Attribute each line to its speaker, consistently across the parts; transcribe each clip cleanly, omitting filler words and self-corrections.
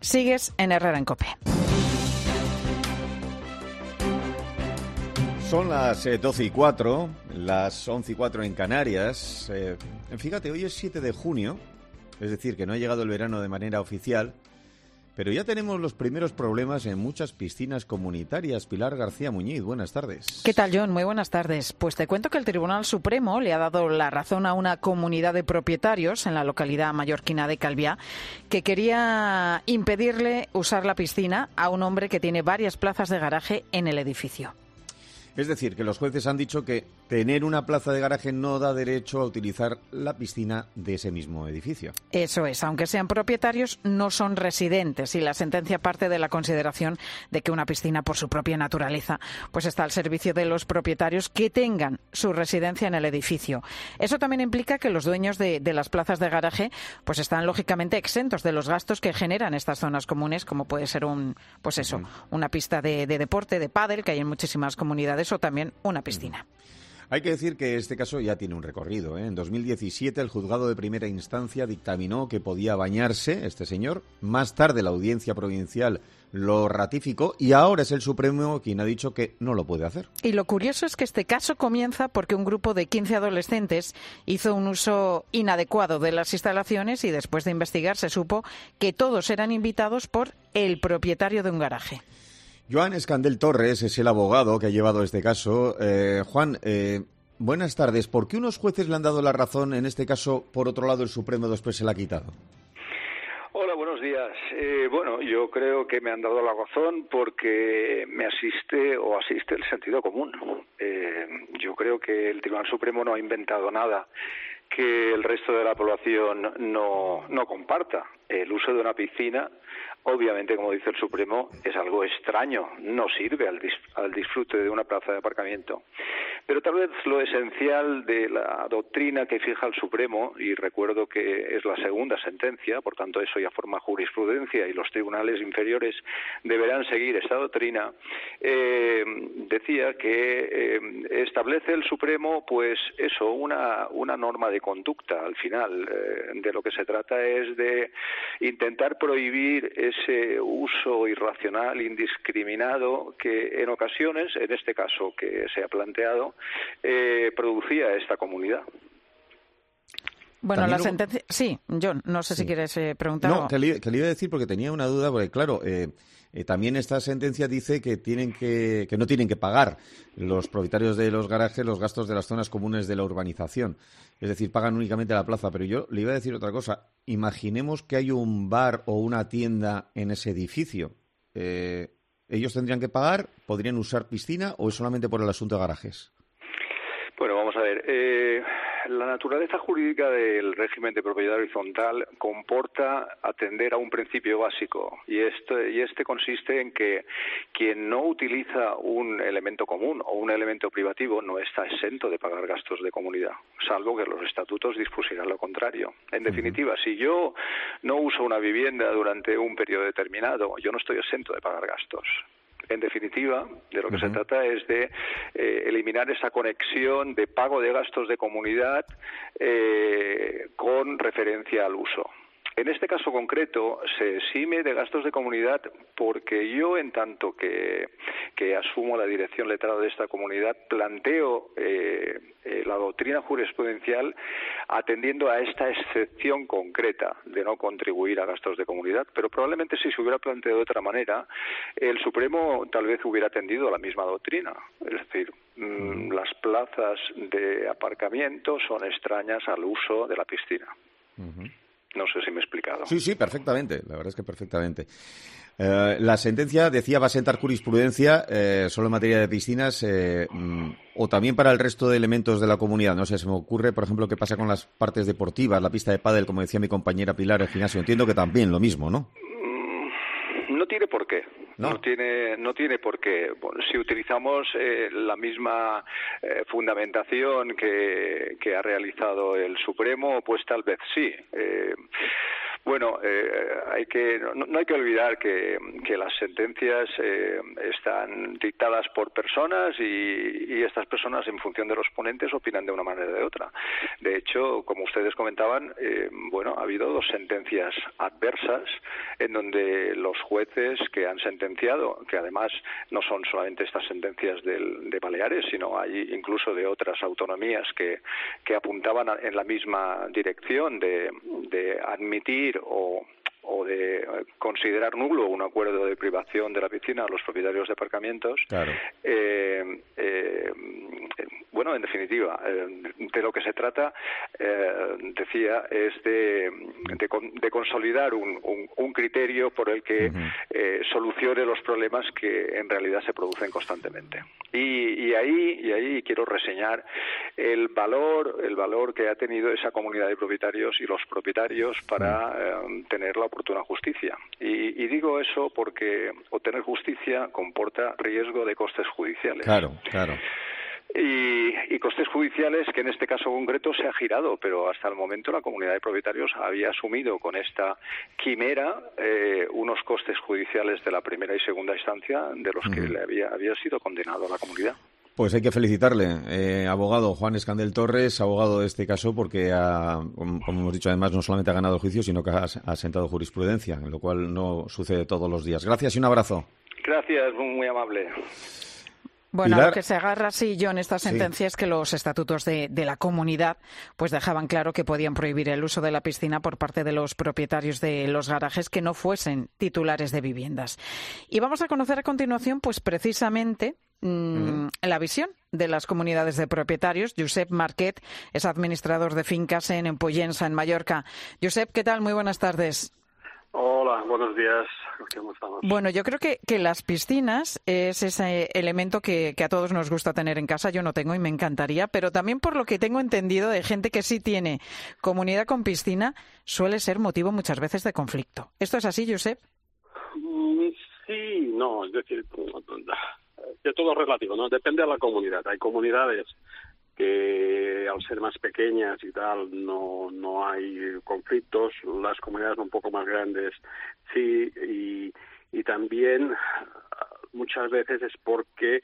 Speaker 1: Sigues en Herrera en COPE.
Speaker 2: Son las 12:04, las 11:04 en Canarias. Fíjate, hoy es 7 de junio, es decir, que no ha llegado el verano de manera oficial, pero ya tenemos los primeros problemas en muchas piscinas comunitarias. Pilar García Muñiz, buenas tardes.
Speaker 1: ¿Qué tal, John? Muy buenas tardes. Pues te cuento que el Tribunal Supremo le ha dado la razón a una comunidad de propietarios en la localidad mallorquina de Calviá que quería impedirle usar la piscina a un hombre que tiene varias plazas de garaje en el edificio.
Speaker 2: Es decir, que los jueces han dicho que tener una plaza de garaje no da derecho a utilizar la piscina de ese mismo edificio.
Speaker 1: Eso es, aunque sean propietarios, no son residentes y la sentencia parte de la consideración de que una piscina, por su propia naturaleza, pues está al servicio de los propietarios que tengan su residencia en el edificio. Eso también implica que los dueños de las plazas de garaje pues están lógicamente exentos de los gastos que generan estas zonas comunes, como puede ser una pista de deporte, de pádel, que hay en muchísimas comunidades, o también una piscina.
Speaker 2: Hay que decir que este caso ya tiene un recorrido, ¿eh? En 2017 el juzgado de primera instancia dictaminó que podía bañarse este señor. Más tarde la audiencia provincial lo ratificó y ahora es el Supremo quien ha dicho que no lo puede hacer.
Speaker 1: Y lo curioso es que este caso comienza porque un grupo de 15 adolescentes hizo un uso inadecuado de las instalaciones y después de investigar se supo que todos eran invitados por el propietario de un garaje.
Speaker 2: Joan Escandel Torres es el abogado que ha llevado este caso. Juan, buenas tardes. ¿Por qué unos jueces le han dado la razón en este caso, por otro lado el Supremo después se la ha quitado?
Speaker 3: Hola, buenos días. Yo creo que me han dado la razón porque me asiste el sentido común. Yo creo que el Tribunal Supremo no ha inventado nada que el resto de la población no comparta. El uso de una piscina, obviamente, como dice el Supremo, es algo extraño, no sirve al disfrute de una plaza de aparcamiento. Pero tal vez lo esencial de la doctrina que fija el Supremo, y recuerdo que es la segunda sentencia, por tanto eso ya forma jurisprudencia y los tribunales inferiores deberán seguir esta doctrina, decía que establece el Supremo pues eso, una norma de conducta. Al final de lo que se trata es de intentar prohibir ese uso irracional, indiscriminado, que en ocasiones, en este caso que se ha planteado, producía esta comunidad.
Speaker 1: Bueno,
Speaker 2: también
Speaker 1: la sentencia... Sí, John, no sé si quieres preguntar.
Speaker 2: No, que le iba a decir porque tenía una duda, porque claro, también esta sentencia dice que que no tienen que pagar los propietarios de los garajes los gastos de las zonas comunes de la urbanización. Es decir, pagan únicamente la plaza. Pero yo le iba a decir otra cosa. Imaginemos que hay un bar o una tienda en ese edificio. ¿Ellos tendrían que pagar? ¿Podrían usar piscina o es solamente por el asunto de garajes?
Speaker 3: Bueno, vamos a ver. La naturaleza jurídica del régimen de propiedad horizontal comporta atender a un principio básico y este consiste en que quien no utiliza un elemento común o un elemento privativo no está exento de pagar gastos de comunidad, salvo que los estatutos dispusieran lo contrario. En definitiva, si yo no uso una vivienda durante un periodo determinado, yo no estoy exento de pagar gastos. En definitiva, de lo que se trata es de eliminar esa conexión de pago de gastos de comunidad con referencia al uso. En este caso concreto se exime de gastos de comunidad porque yo, en tanto que asumo la dirección letrada de esta comunidad, planteo la doctrina jurisprudencial atendiendo a esta excepción concreta de no contribuir a gastos de comunidad, pero probablemente si se hubiera planteado de otra manera, el Supremo tal vez hubiera atendido a la misma doctrina. Es decir, las plazas de aparcamiento son extrañas al uso de la piscina. No sé si me he explicado.
Speaker 2: Sí, perfectamente. La verdad es que perfectamente. La sentencia, decía, va a sentar jurisprudencia solo en materia de piscinas o también para el resto de elementos de la comunidad. No sé, se me ocurre, por ejemplo, qué pasa con las partes deportivas, la pista de pádel, como decía mi compañera Pilar, el gimnasio. Entiendo que también lo mismo, ¿no?
Speaker 3: No tiene por qué. No tiene por qué. Bueno, si utilizamos la misma fundamentación que ha realizado el Supremo, pues tal vez sí. Bueno, no hay que olvidar que las sentencias están dictadas por personas y estas personas, en función de los ponentes, opinan de una manera o de otra. De hecho, como ustedes comentaban, ha habido 2 sentencias adversas en donde los jueces que han sentenciado, que además no son solamente estas sentencias de Baleares, sino hay incluso de otras autonomías que apuntaban en la misma dirección de admitir o de considerar nulo un acuerdo de privación de la piscina a los propietarios de aparcamientos.
Speaker 2: Claro.
Speaker 3: En definitiva, de lo que se trata, decía, es de consolidar un criterio por el que solucione los problemas que en realidad se producen constantemente. Y ahí quiero reseñar el valor que ha tenido esa comunidad de propietarios y los propietarios para tener la oportuna justicia. Y digo eso porque obtener justicia comporta riesgo de costes judiciales.
Speaker 2: Claro.
Speaker 3: Y costes judiciales que en este caso concreto se ha girado, pero hasta el momento la comunidad de propietarios había asumido con esta quimera unos costes judiciales de la primera y segunda instancia de los que le había sido condenado a la comunidad.
Speaker 2: Pues hay que felicitarle, abogado Juan Escandel Torres, abogado de este caso, porque como hemos dicho, además no solamente ha ganado el juicio, sino que ha sentado jurisprudencia, lo cual no sucede todos los días. Gracias y un abrazo.
Speaker 3: Gracias, muy amable.
Speaker 1: Bueno,
Speaker 2: Pilar,
Speaker 1: lo que se agarra, sí, John, esta sentencia es que los estatutos de la comunidad pues dejaban claro que podían prohibir el uso de la piscina por parte de los propietarios de los garajes que no fuesen titulares de viviendas. Y vamos a conocer a continuación, pues precisamente, la visión de las comunidades de propietarios. Josep Marquet es administrador de fincas en Empollensa, en Mallorca. Josep, ¿qué tal? Muy buenas tardes.
Speaker 4: Hola, buenos días. ¿Cómo estamos?
Speaker 1: Bueno, yo creo que las piscinas es ese elemento que a todos nos gusta tener en casa. Yo no tengo y me encantaría, pero también por lo que tengo entendido de gente que sí tiene comunidad con piscina, suele ser motivo muchas veces de conflicto. ¿Esto es así, Josep?
Speaker 4: Sí, no, es decir, que todo es relativo, ¿no? Depende de la comunidad. Hay comunidades que al ser más pequeñas y tal no hay conflictos, las comunidades un poco más grandes sí, y también muchas veces es porque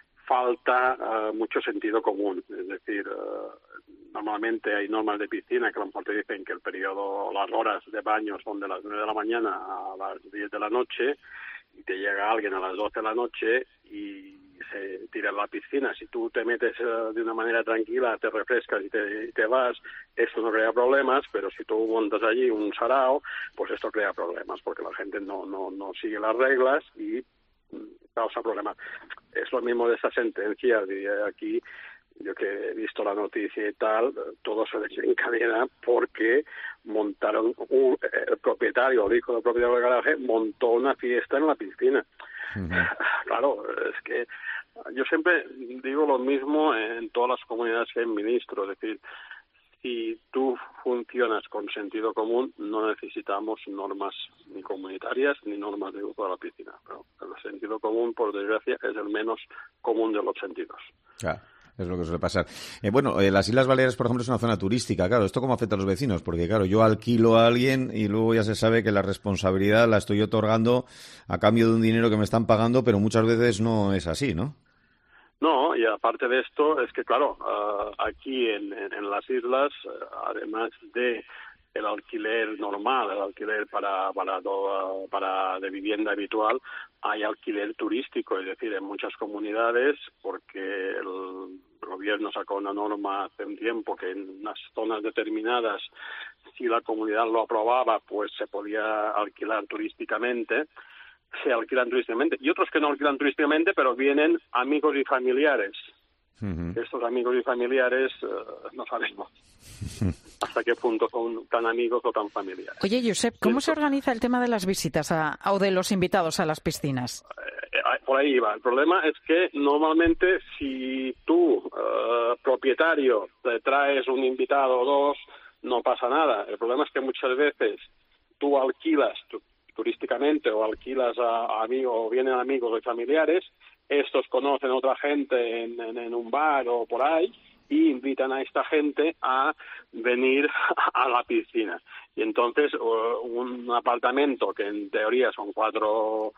Speaker 4: falta mucho sentido común, es decir, normalmente hay normas de piscina que a lo mejor te dicen que el periodo, las horas de baño son de las 9 de la mañana a las 10 de la noche y te llega alguien a las 12 de la noche y se tira en la piscina. Si tú te metes de una manera tranquila, te refrescas y te vas, esto no crea problemas, pero si tú montas allí un sarao, pues esto crea problemas, porque la gente no sigue las reglas y causa problemas. Es lo mismo de esta sentencia. Aquí, yo que he visto la noticia y tal, todo se desencadena porque montaron el propietario, el hijo del propietario del garaje, montó una fiesta en la piscina. Claro, es que yo siempre digo lo mismo en todas las comunidades que administro, es decir, si tú funcionas con sentido común, no necesitamos normas ni comunitarias ni normas de uso de la piscina. Pero el sentido común, por desgracia, es el menos común de los sentidos.
Speaker 2: Claro. Es lo que suele pasar. Las Islas Baleares, por ejemplo, es una zona turística. Claro, ¿esto cómo afecta a los vecinos? Porque, claro, yo alquilo a alguien y luego ya se sabe que la responsabilidad la estoy otorgando a cambio de un dinero que me están pagando, pero muchas veces no es así, ¿no?
Speaker 4: No, y aparte de esto, es que, claro, aquí en las islas, además de el alquiler normal, el alquiler para de vivienda habitual, hay alquiler turístico, es decir, en muchas comunidades, porque el gobierno sacó una norma hace un tiempo que en unas zonas determinadas, si la comunidad lo aprobaba, pues se podía alquilar turísticamente, se alquilan turísticamente, y otros que no alquilan turísticamente, pero vienen amigos y familiares. Estos amigos y familiares no sabemos hasta qué punto son tan amigos o tan familiares.
Speaker 1: Oye, Josep, ¿cómo se organiza el tema de las visitas o de los invitados a las piscinas?
Speaker 4: Por ahí va. El problema es que normalmente si tú, propietario, te traes un invitado o dos, no pasa nada. El problema es que muchas veces tú alquilas turísticamente o alquilas a amigos o vienen amigos o familiares, estos conocen a otra gente en un bar o por ahí y invitan a esta gente a venir a la piscina. Y entonces un apartamento que en teoría son 4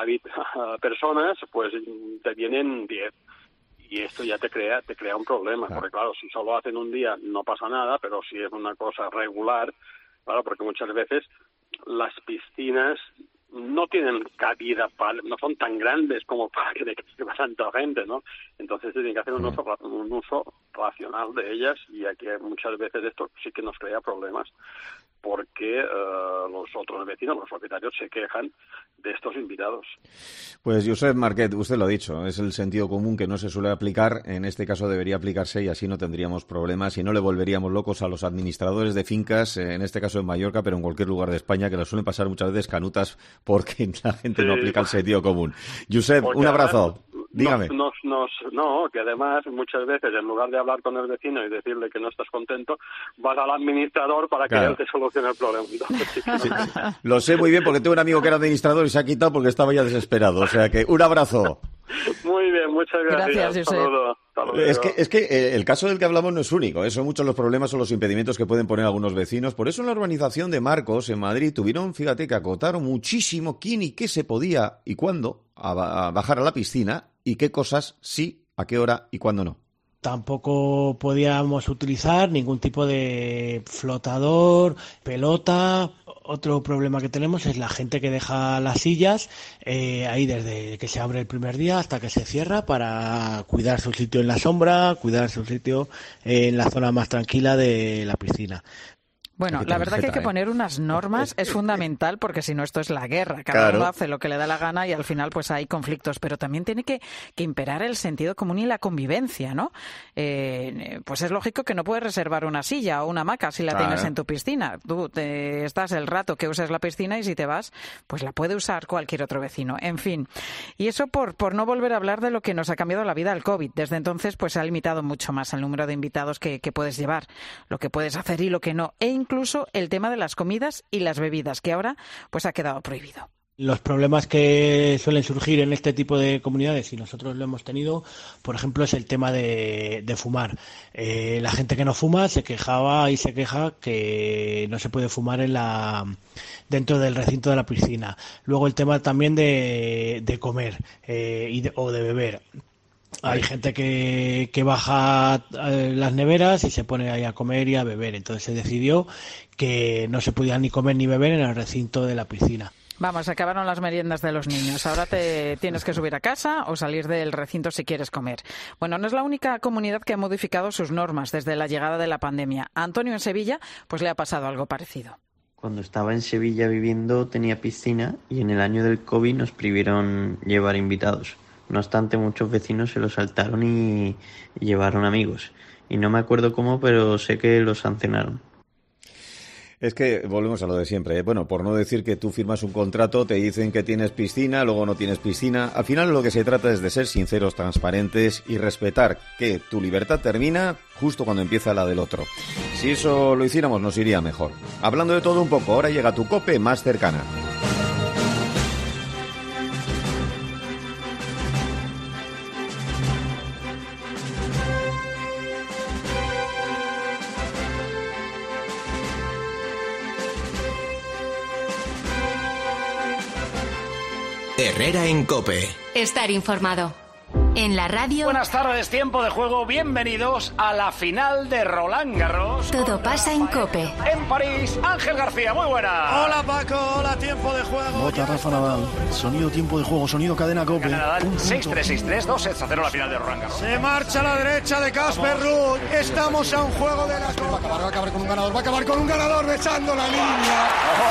Speaker 4: personas, pues te vienen 10. Y esto ya te crea un problema, porque claro, si solo hacen un día no pasa nada, pero si es una cosa regular, claro, porque muchas veces las piscinas no tienen cabida, no son tan grandes como para que quepa tanta gente, ¿no? Entonces tienen que hacer un uso racional de ellas, y aquí muchas veces esto sí que nos crea problemas, porque los otros vecinos, los propietarios, se quejan de estos invitados.
Speaker 2: Pues Josep Marquet, usted lo ha dicho, es el sentido común que no se suele aplicar, en este caso debería aplicarse y así no tendríamos problemas y no le volveríamos locos a los administradores de fincas, en este caso en Mallorca, pero en cualquier lugar de España, que les suelen pasar muchas veces canutas porque la gente no aplica el sentido común. Josep, un abrazo. Dígame.
Speaker 4: No, que además muchas veces en lugar de hablar con el vecino y decirle que no estás contento, vas al administrador para que él te solucione el problema. Entonces,
Speaker 2: sí, lo sé muy bien porque tengo un amigo que era administrador y se ha quitado porque estaba ya desesperado. O sea que un abrazo.
Speaker 4: Muy bien, muchas gracias.
Speaker 1: Gracias,
Speaker 4: Josep.
Speaker 2: Es que el caso del que hablamos no es único, son muchos los problemas o los impedimentos que pueden poner algunos vecinos. Por eso en la urbanización de Marcos, en Madrid, tuvieron, fíjate, que acotaron muchísimo quién y qué se podía y cuándo a bajar a la piscina y qué cosas sí, a qué hora y cuándo no.
Speaker 5: Tampoco podíamos utilizar ningún tipo de flotador, pelota. Otro problema que tenemos es la gente que deja las sillas ahí desde que se abre el primer día hasta que se cierra para cuidar su sitio en la sombra, cuidar su sitio en la zona más tranquila de la piscina.
Speaker 1: Bueno, la verdad que hay que poner unas normas es fundamental, porque si no esto es la guerra. Cada uno hace lo que le da la gana y al final pues hay conflictos. Pero también tiene que imperar el sentido común y la convivencia, ¿no? Pues es lógico que no puedes reservar una silla o una hamaca si la tienes en tu piscina. Tú estás el rato que uses la piscina y si te vas, pues la puede usar cualquier otro vecino. En fin. Y eso por no volver a hablar de lo que nos ha cambiado la vida el COVID. Desde entonces pues se ha limitado mucho más el número de invitados que puedes llevar, lo que puedes hacer y lo que no. Incluso el tema de las comidas y las bebidas, que ahora pues ha quedado prohibido.
Speaker 5: Los problemas que suelen surgir en este tipo de comunidades, y nosotros lo hemos tenido, por ejemplo, es el tema de fumar. La gente que no fuma se quejaba y se queja que no se puede fumar dentro del recinto de la piscina. Luego el tema también de comer o de beber. Hay gente que baja las neveras y se pone ahí a comer y a beber. Entonces se decidió que no se podía ni comer ni beber en el recinto de la piscina.
Speaker 1: Vamos, se acabaron las meriendas de los niños. Ahora te tienes que subir a casa o salir del recinto si quieres comer. Bueno, no es la única comunidad que ha modificado sus normas desde la llegada de la pandemia. A Antonio en Sevilla pues le ha pasado algo parecido.
Speaker 6: Cuando estaba en Sevilla viviendo tenía piscina y en el año del COVID nos prohibieron llevar invitados. No obstante, muchos vecinos se lo saltaron y llevaron amigos. Y no me acuerdo cómo, pero sé que los sancionaron.
Speaker 2: Es que volvemos a lo de siempre, ¿eh? Bueno, por no decir que tú firmas un contrato, te dicen que tienes piscina, luego no tienes piscina. Al final lo que se trata es de ser sinceros, transparentes y respetar que tu libertad termina justo cuando empieza la del otro. Si eso lo hiciéramos nos iría mejor. Hablando de todo un poco, ahora llega tu COPE más cercana.
Speaker 7: Herrera en COPE.
Speaker 8: Estar informado. En la radio.
Speaker 9: Buenas tardes, tiempo de juego. Bienvenidos a la final de Roland Garros.
Speaker 8: Todo pasa en COPE.
Speaker 9: En París, Ángel García, muy buena.
Speaker 10: Hola Paco, hola tiempo de juego.
Speaker 11: Bota Rafa Nadal. Sonido tiempo de juego, sonido cadena COPE.
Speaker 9: Nadal 6-3, 6-3, 2-0 la final de Roland Garros.
Speaker 10: Se marcha a la derecha de Casper Ruud. Estamos a un juego de las... Va a acabar con un ganador, va a acabar con un ganador besando la línea.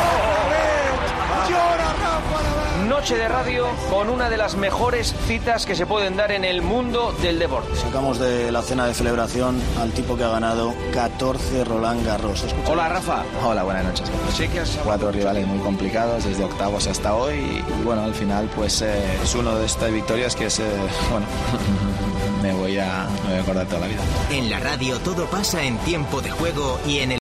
Speaker 10: Llora Rafa Nadal.
Speaker 12: Noche de radio con una de las mejores citas que se pueden dar en el mundo del deporte.
Speaker 11: Sacamos de la cena de celebración al tipo que ha ganado 14 Roland Garros.
Speaker 13: Hola Rafa. Hola, buenas noches.
Speaker 12: Sí que has...
Speaker 13: 4 rivales muy complicados desde octavos hasta hoy y bueno, al final pues es uno de estas victorias que es, bueno, me voy a acordar toda la vida.
Speaker 7: En la radio todo pasa en tiempo de juego y en el